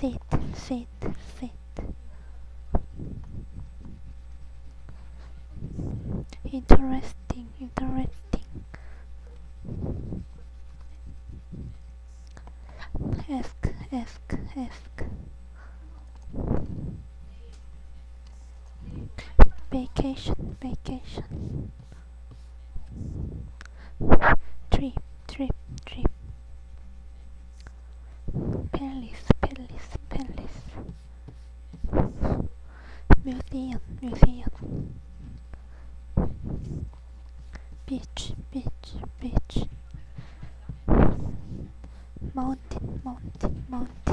sit, sit, sit. Interesting, interesting. Ask, ask, ask. Vacation, vacation. Trip, trip, trip. Palace, palace, palace. Museum, museum. Beach, beach, beach. Mountain, mountain, mountain.